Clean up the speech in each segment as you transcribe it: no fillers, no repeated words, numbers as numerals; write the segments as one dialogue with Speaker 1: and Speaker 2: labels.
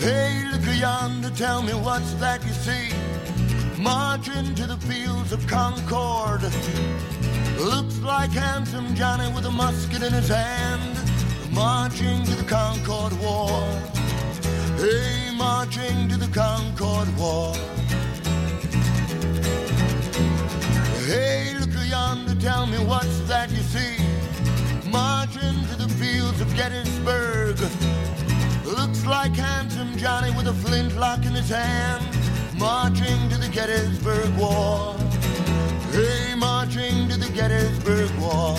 Speaker 1: Hey, look yonder, tell me what's that you see? Marching to the fields of Concord. Looks like handsome Johnny with a musket in his hand, marching to the Concord War. Hey, marching to the Concord War. Hey, look yonder, tell me what's that you see? Marching to the fields of Gettysburg. Looks like handsome Johnny with a flintlock in his hand, marching to the Gettysburg War. Hey, marching to the Gettysburg War.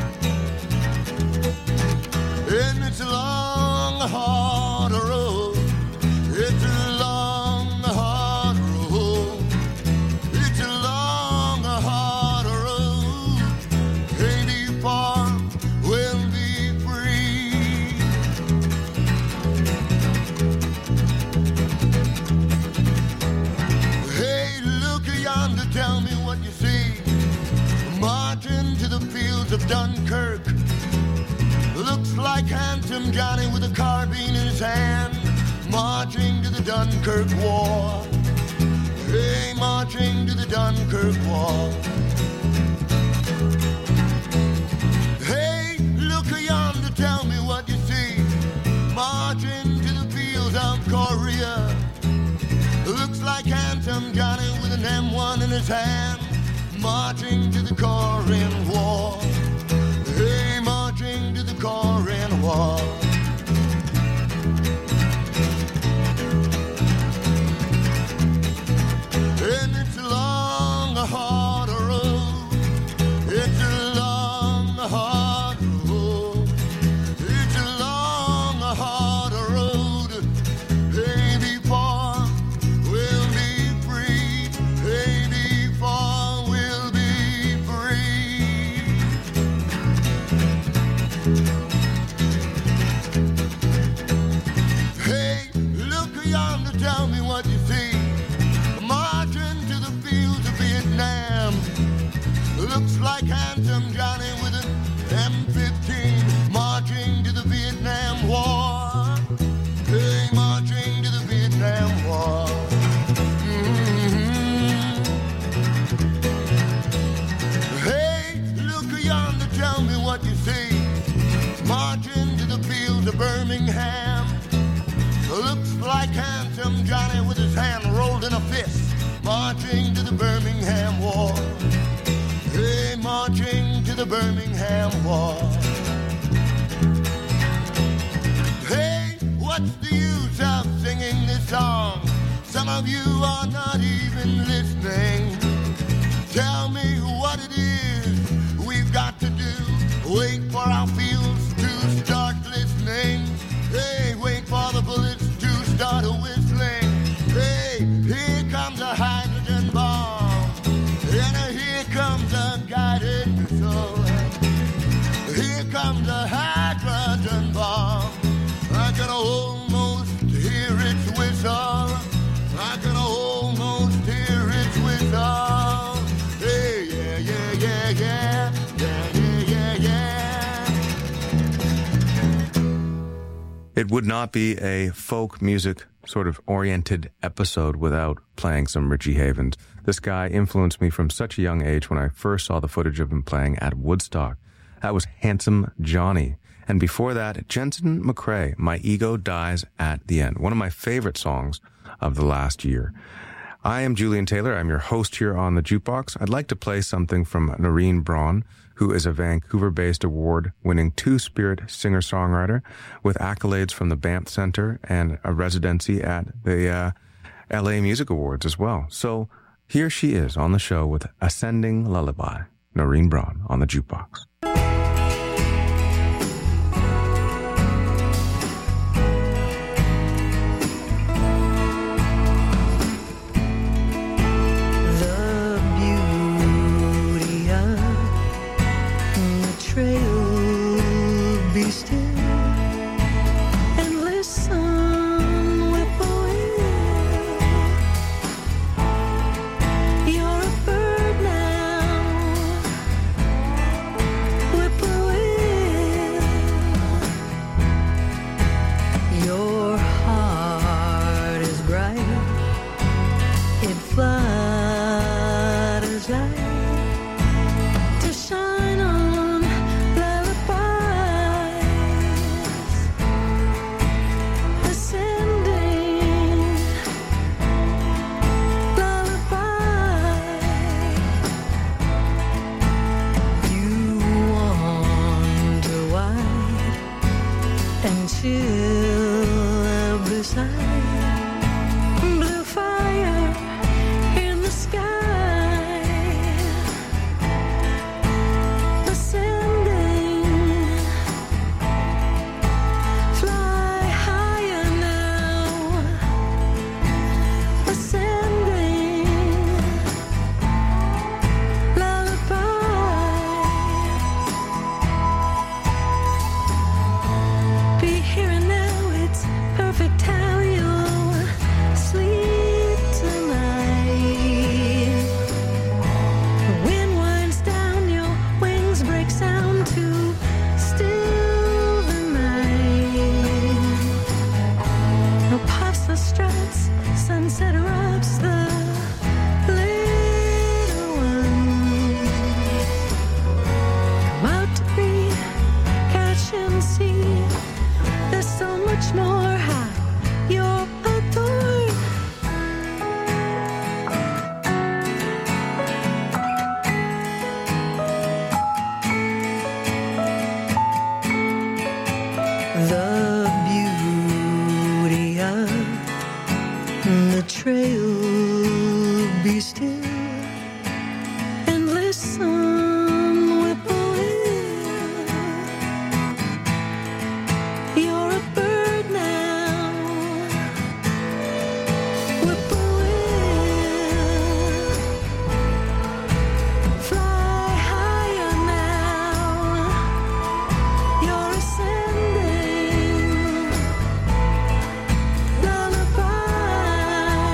Speaker 1: And it's a long, hard road. It's a long, hard road. It's a long, hard road. Hey, before we'll be free. Hey, look yonder, tell me what you see. Marching to the fields of Dunkirk. Looks like handsome Johnny with a carbine in his hand, marching to the Dunkirk War. Hey, marching to the Dunkirk War. Hey, look yonder, tell me what you see. Marching to the fields of Korea. Looks like handsome Johnny with an M1 in his hand, marching to the Korean War. Hey, marching to the Korean War. And it's a long, hard road. It's a long, hard road. It's a long, hard road. Hey, before we'll be free. Hey, before we'll be free. Hey, look yonder, tell me what you see. Marching to the fields of Vietnam. Looks like handsome Johnny with an M15, marching to the Vietnam War. Hey, marching to the Vietnam War. Mm-hmm. Hey, look yonder, tell me what you see. Marching to the fields of Birmingham. Looks like handsome Johnny with his hand rolled in a fist, marching to the Birmingham War. Hey, marching to the Birmingham War. Hey, what's the use of singing this song? Some of you are not even listening. Tell me what it is we've got to do. Wait for our fields to start listening. Hey, wait for the bullets to start whistling. Hey, here comes a hydrogen bomb. And here comes a guided missile. Here comes a hydrogen bomb. I can almost hear its whistle. I can almost hear its whistle. Hey, yeah, yeah, yeah, yeah. Yeah, yeah, yeah, yeah.
Speaker 2: It would not be a folk music sort of oriented episode without playing some Richie Havens. This guy influenced me from such a young age when I first saw the footage of him playing at Woodstock. That was Handsome Johnny. And before that, Jensen McCrae, My Ego Dies at the End, one of my favorite songs of the last year. I am Julian Taylor. I'm your host here on the Jukebox. I'd like to play something from Noreen Braun, who is a Vancouver-based award-winning two-spirit singer-songwriter with accolades from the Banff Center and a residency at the LA Music Awards as well. So here she is on the show with Ascending Lullaby, Noreen Braun on the Jukebox.
Speaker 3: You're a bird now. every side, blue fire in the sky, ascending, fly higher now, ascending, lullaby, be here and now, it's perfect how you'll sleep tonight. The wind winds down, your wings break sound to still the night. No puffs the struts, sunset erupts the little one. Come out to breathe, catch and see. There's so much more how you're adored. The beauty of the trail, be still and listen, whippoorwill. You're a bird now, whippoorwill. Fly higher now, you're ascending, lullaby.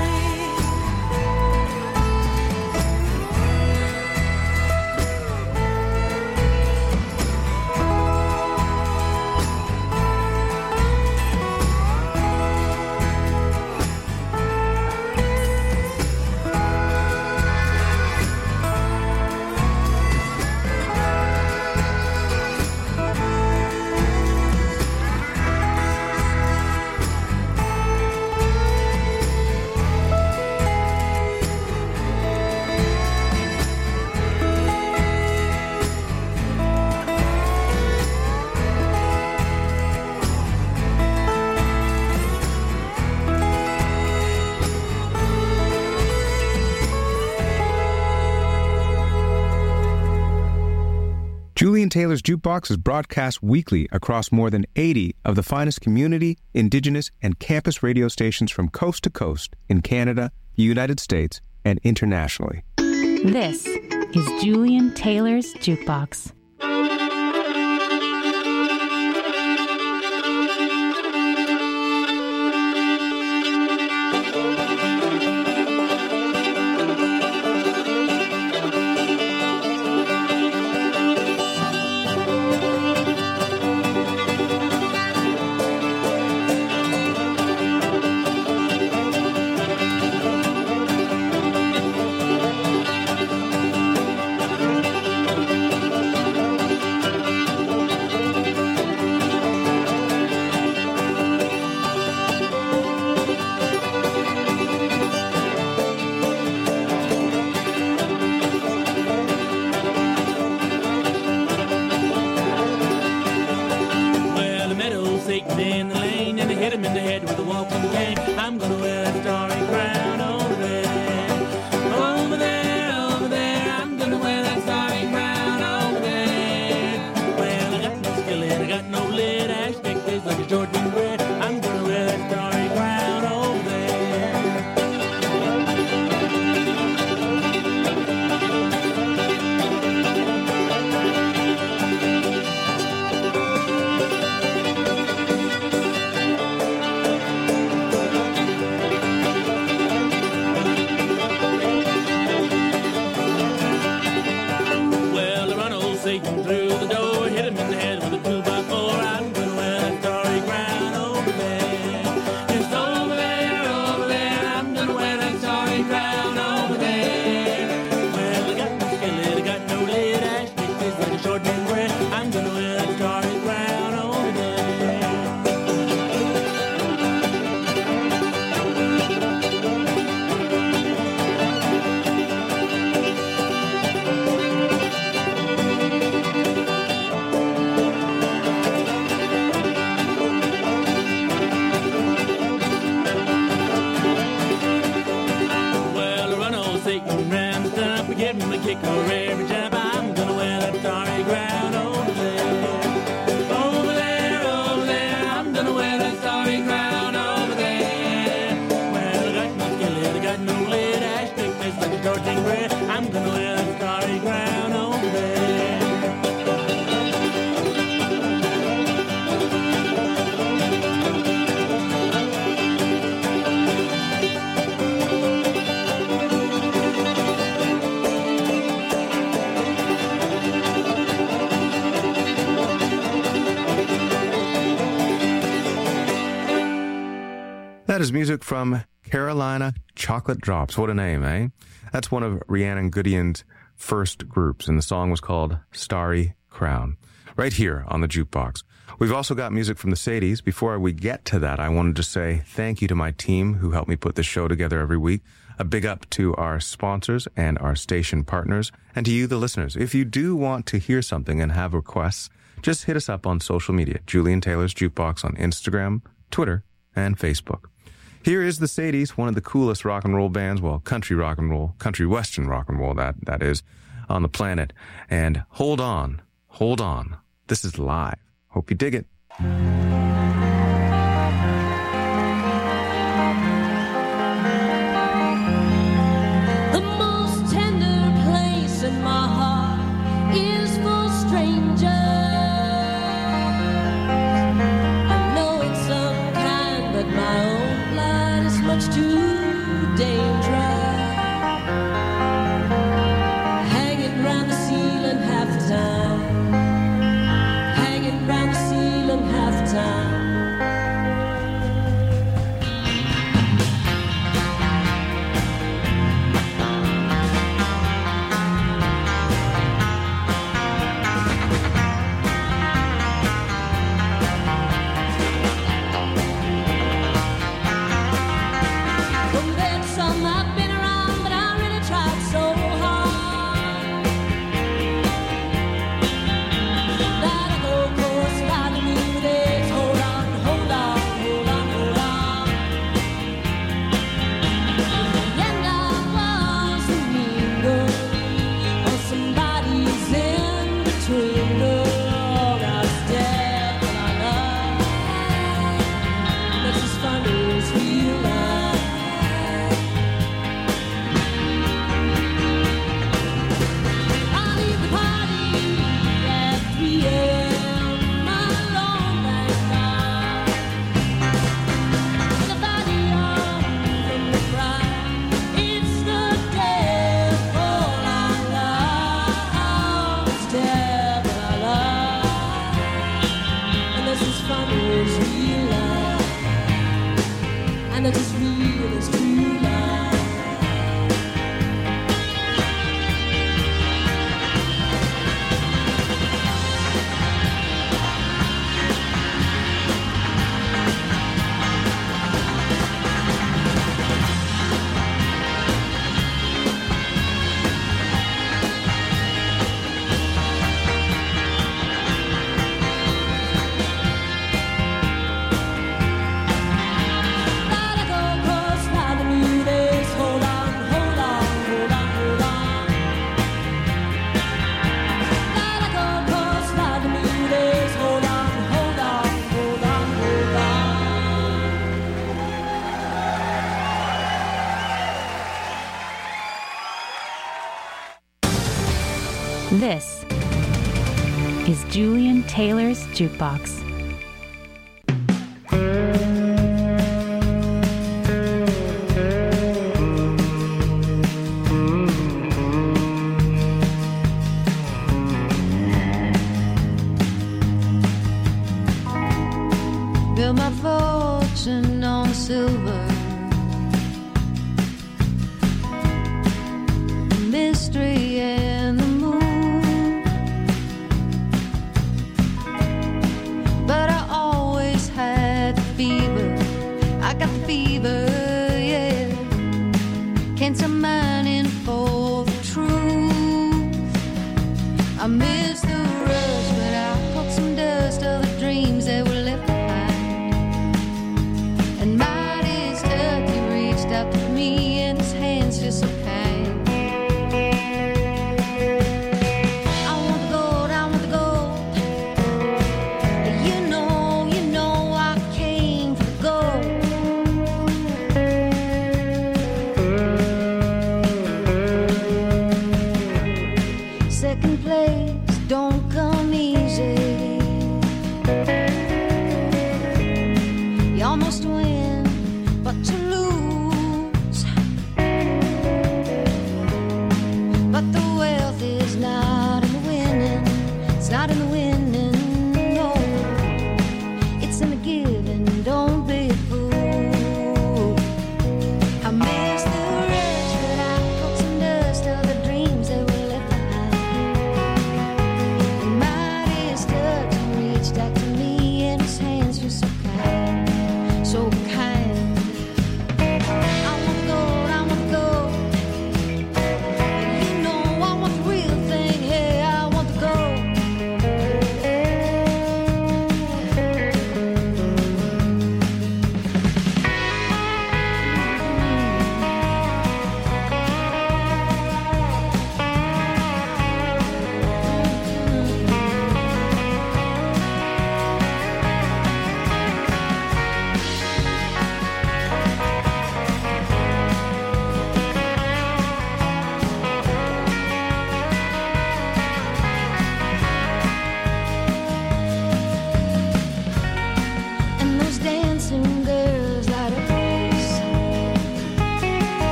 Speaker 4: Julian Taylor's Jukebox is broadcast weekly across more than 80 of the finest community, indigenous, and campus radio stations from coast to coast in Canada, the United States, and internationally.
Speaker 5: This is Julian Taylor's Jukebox.
Speaker 6: Well, the meadow's aching in the lane, and they hit him in the head with a walking cane. I'm gonna wear that starry crown over there. Over there, over there, I'm gonna wear that starry crown over there. Well, I got no skillet, I got no lid, ash neck tastes like a short wing bread. I'm gonna wear that starry crown over there.
Speaker 2: That is music from Carolina Chocolate Drops. What a name, eh? That's one of Rhiannon Goodion's first groups, and the song was called Starry Crown, right here on the Jukebox. We've also got music from the Sadies. Before we get to that, I wanted to say thank you to my team who helped me put this show together every week. A big up to our sponsors and our station partners, and to you, the listeners. If you do want to hear something and have requests, just hit us up on social media. Julian Taylor's Jukebox on Instagram, Twitter, and Facebook. Here is the Sadies, one of the coolest rock and roll bands, well, country rock and roll, country western rock and roll, that is, on the planet. And hold on. This is live. Hope you dig it.
Speaker 3: The most tender place in my heart is for strangers. I know it's unkind, but my own blood is much too dangerous. Hanging round the ceiling half the time. Hanging round the ceiling half the time. Well, there's some I've been around, but I really tried so hard that I go course like the new days. Hold on, hold on, hold on, hold on. In the end, I was a mean girl, or somebody's in between girl. That's death that I love. That's as funny as real life. I leave the party at 3 a.m. alone, thank God. The body from the bride, it's the devil I love. It's devil I love. And that's as funny as real life. And that's as real as true life. Gotta go cross by the new days. Hold on, hold on, hold on, hold on. Gotta go cross by the new days. Hold on, hold on, hold on, hold on.
Speaker 5: This is Julian Taylor's Jukebox.
Speaker 3: Build my fortune on silver. Mystery in the moon.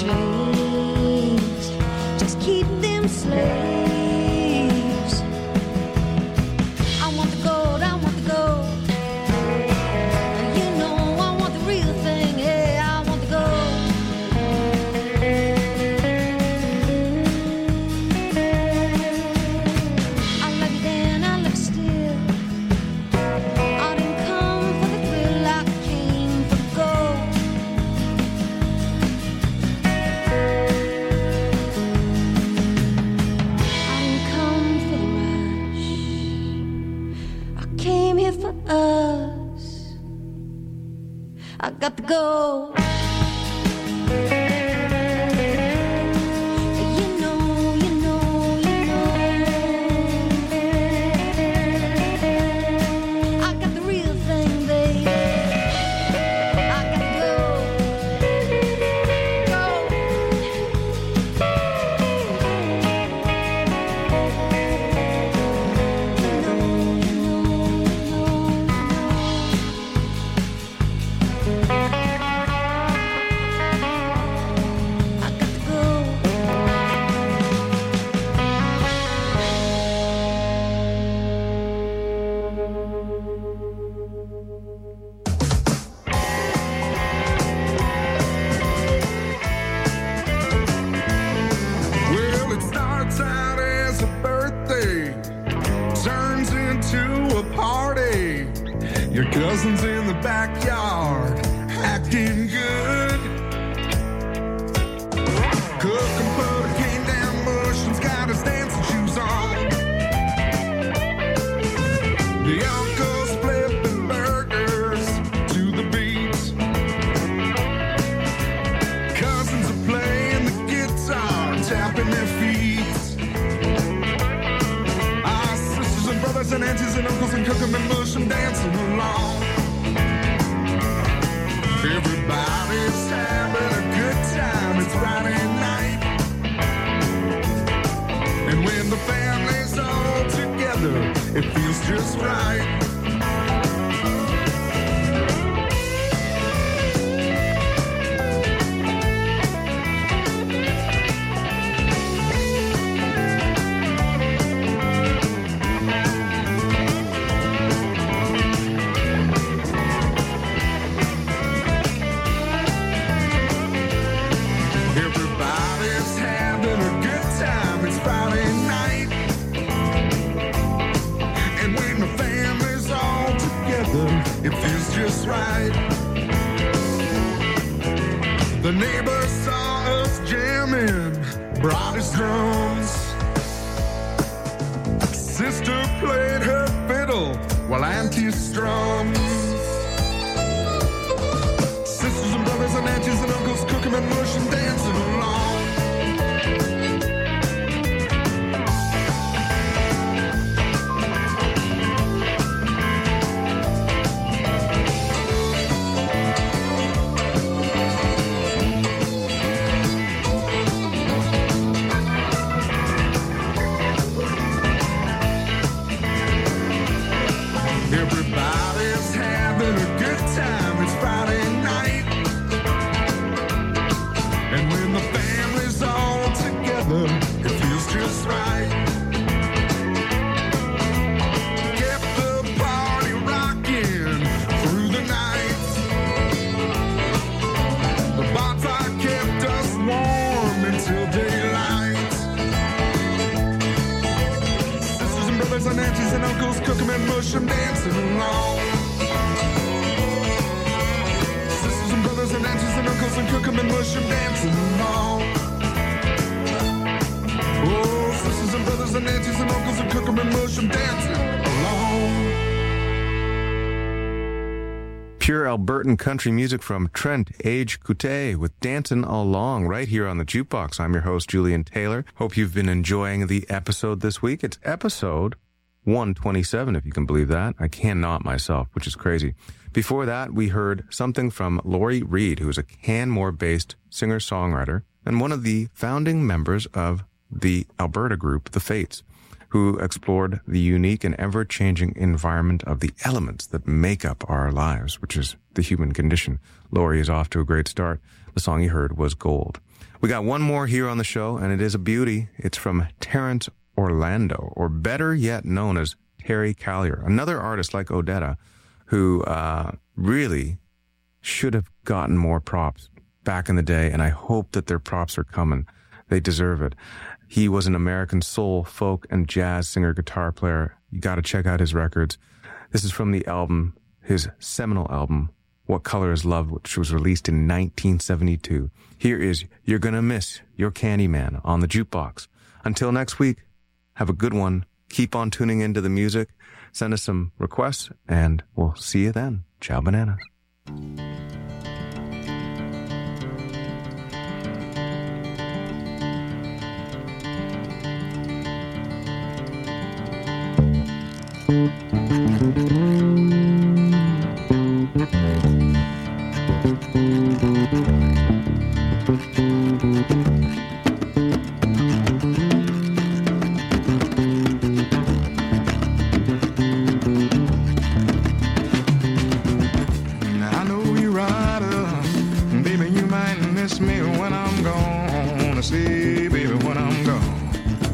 Speaker 3: chains. Just keep them slaves. I want the gold, I want the gold. You know I want the real thing, hey, I want the gold. I love you then, I love you still. I didn't come for the thrill, I came for the gold. I didn't come for the rush, I came here for us. I got the gold. You know, you know, you know. I got the real thing, baby. I got the gold. Gold. You know, you know, you know. I got the gold.
Speaker 7: Well, it starts out as a birthday, turns into a party. Your cousin's in the backyard, acting good. Cook and put a cane down bush and's got his dancing shoes on. The uncle's flipping burgers to the beat. Cousins are playing the guitar, tapping their feet. Our sisters and brothers and aunties and uncles and cook 'em and mush 'em dancing along. Everybody's having a good time, it's Friday night. And when the family's all together, it feels just right. Everybody's having a good time, it's Friday night. And when the family's all together, it feels just right. The neighbor saw us jamming, brought his drums. Sister played her fiddle while auntie strums. Sisters and brothers and aunties and uncles cooking and mushing, dancing along. Everybody's having a good time, it's Friday night. And when the family's all together, it feels just right. Kept the party rocking through the night. The bonfire kept us warm until daylight. Sisters and brothers and aunties and uncles cook 'em and mush 'em, dancing along. Sisters and brothers and aunties and uncles and cook 'em and mush 'em, dancing along. Oh, sisters and brothers and aunties and uncles and cook 'em and mush 'em, dancing along.
Speaker 2: Pure Albertan country music from Trent Age Coute with Dancin' Along right here on the Jukebox. I'm your host, Julian Taylor. Hope you've been enjoying the episode this week. It's episode 127, if you can believe that. I cannot myself, which is crazy. Before that, we heard something from Laurie Reed, who is a Canmore-based singer-songwriter and one of the founding members of the Alberta group, The Fates, who explored the unique and ever-changing environment of the elements that make up our lives, which is the human condition. Laurie is off to a great start. The song you heard was Gold. We got one more here on the show, and it is a beauty. It's from Terrence Orlando, or better yet known as Terry Callier, another artist like Odetta who really should have gotten more props back in the day, and I hope that their props are coming. They deserve it. He was an American soul, folk, and jazz singer, guitar player. You got to check out his records. This is from the album, his seminal album, What Color Is Love, which was released in 1972. Here is You're Gonna Miss Your Candyman on the Jukebox. Until next week, have a good one. Keep on tuning into the music. Send us some requests, and we'll see you then. Ciao, bananas.
Speaker 7: I know you're right, baby, you might miss me when I'm gone. See, baby, when I'm gone.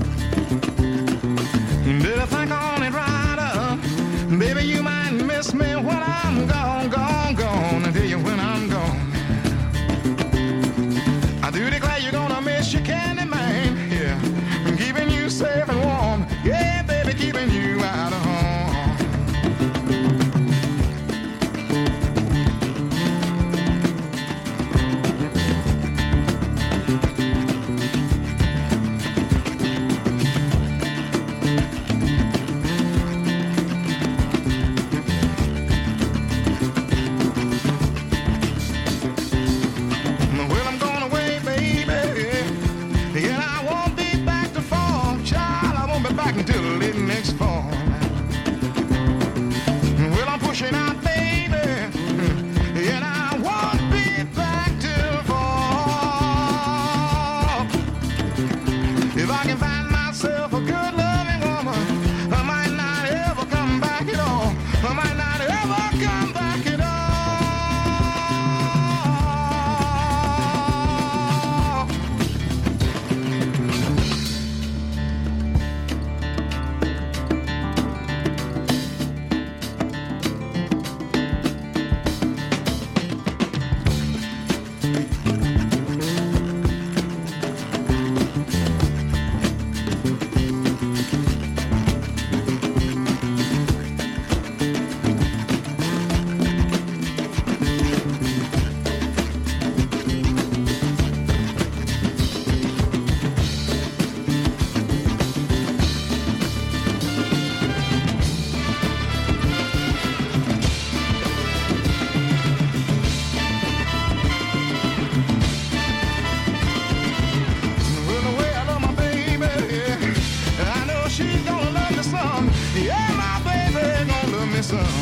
Speaker 7: Did I think on it right, baby, you might miss me when I'm gone, gone, gone. I tell you when I'm gone. I do declare you're gonna miss your candy man, yeah. Keeping you safe and warm, yeah, baby, keeping you out of harm. Well, I'm going away, baby, and I won't be back to fall. Child, I won't be back until late next fall. Well, I'm pushing out, baby, and I won't be back till fall. If I can find myself a good loving woman, I might not ever come back at all. I might not ever come back at all. Well, the way I love my baby, yeah, I know she's gonna love me some. Yeah, my baby gonna love me some.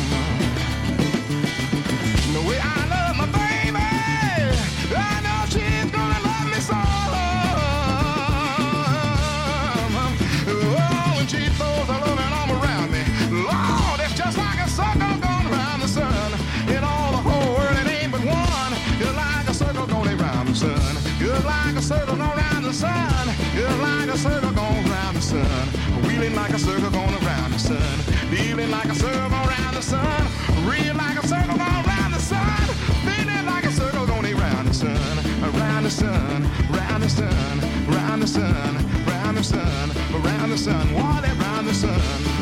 Speaker 7: The way I love my baby, I know she's gonna love me some. Oh, when she throws her loving arm around me, Lord, it's just like a circle going around the sun. In all the whole world, it ain't but one. Just like a circle going around the sun. Just like a circle going around the sun. Just like a circle going around the sun. Wheeling like a circle going around the sun. Feeling like a circle going around the sun. Real like a circle going around the sun. Feeling like a circle going around the sun. Around the sun, round the sun, round the sun, round the sun, around the sun, while around the sun.